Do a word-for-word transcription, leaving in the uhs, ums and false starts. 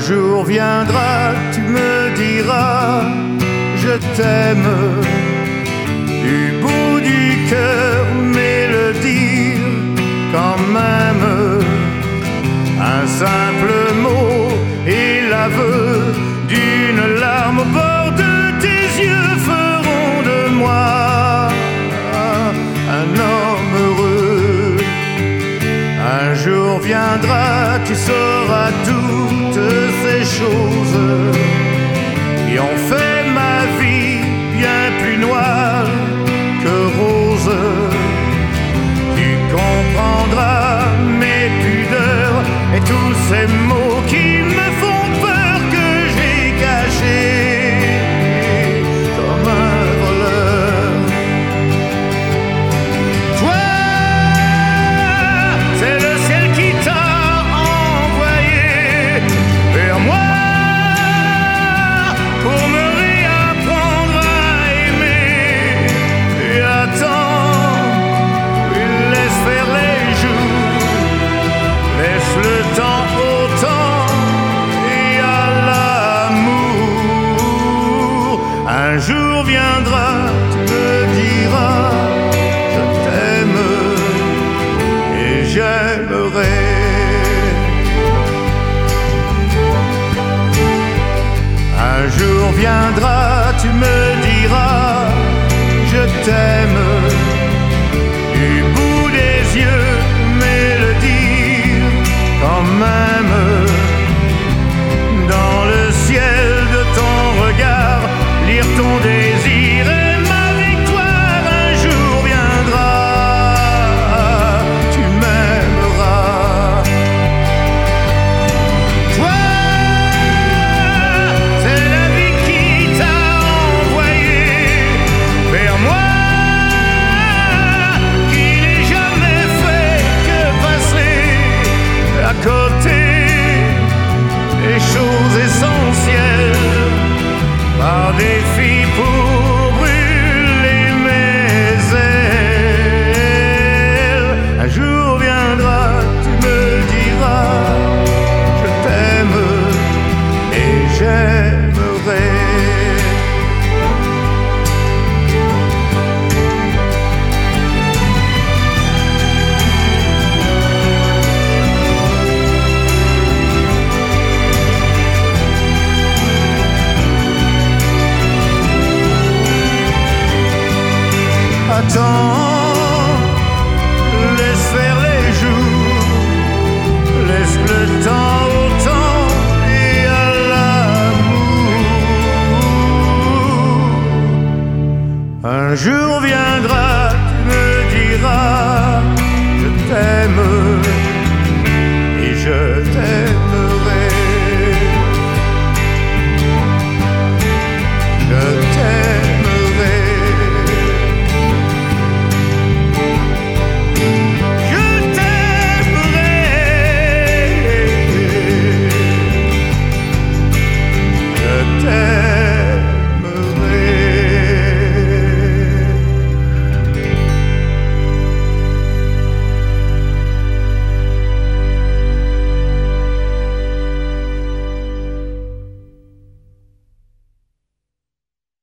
jour viendra, tu me diras, je t'aime. Du bout du cœur, mais le dire quand même. Un simple mot et l'aveu d'une larme au bord de tes yeux feront de moi un homme heureux. Un jour viendra, tu sauras toutes ces choses qui ont fait ma vie bien plus noire que rose. Tu comprendras mes pudeurs et tous ces mots qui me font peur que j'ai cachés comme un voleur. Toi, c'est le ciel qui t'a envoyé vers moi pour me réapprendre à aimer. Et attends, laisse faire les jours, laisse le temps au temps et à l'amour. Un jour viendra, tu me diras, je t'aime et j'aimerai. Un jour viendra, tu me diras, je t'aime. Du bout des yeux, mais le dire quand même. Dans le ciel de ton regard, lire ton désir et ma victoire. Un jour viendra, tu m'aimeras. Toi, c'est la vie qui t'a envoyé vers moi, qui n'ai jamais fait que passer à côté des choses essentielles par défi pour brûler mes ailes. Un jour viendra, tu me diras, je t'aime et j'aimerai. Attends,